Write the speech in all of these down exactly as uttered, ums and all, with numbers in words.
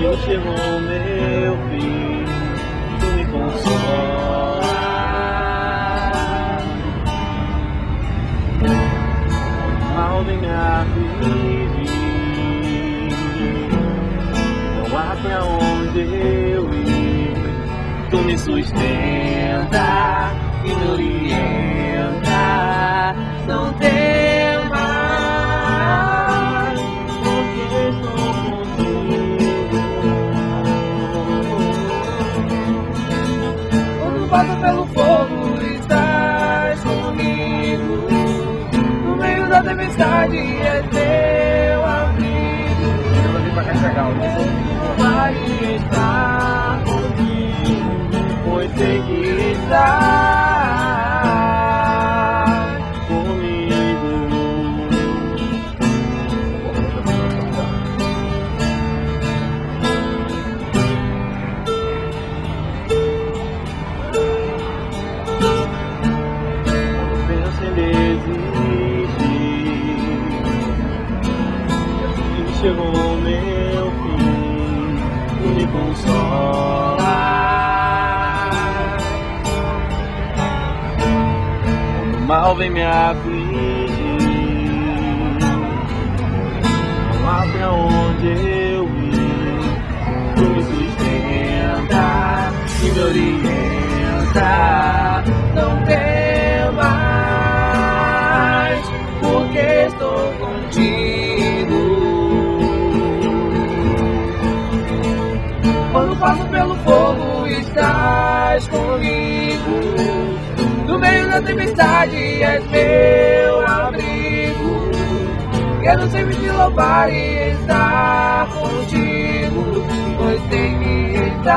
chegou meu fim, tu me consola. Mal vem me afligir, não há pra onde eu ir. Tu me sustenta e me orienta. Não temas, porque estou contigo. Quando passo pelo fogo, estás comigo. No meio da tempestade, és meu abrigo. Eu vou vir pra cá chegar, vai estar comigo, pois sei que estás comigo. Penso em desistir, e chegou o meu fim, tu me consola. Quando o mal vem me afligir, não há pra onde eu ir. Tu me sustenta e me orienta. Não temas, porque estou contigo. Quando passo pelo fogo, estás comigo. No meio da tempestade, és meu abrigo. Quero sempre te louvar e estar contigo, pois sei que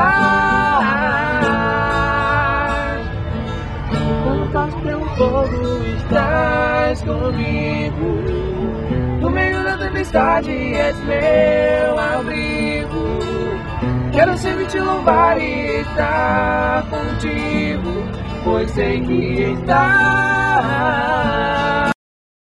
estás. Quando passo pelo fogo, estás comigo. No meio da tempestade, és meu abrigo. Quero sempre te louvar e estar contigo, pois sei que estás.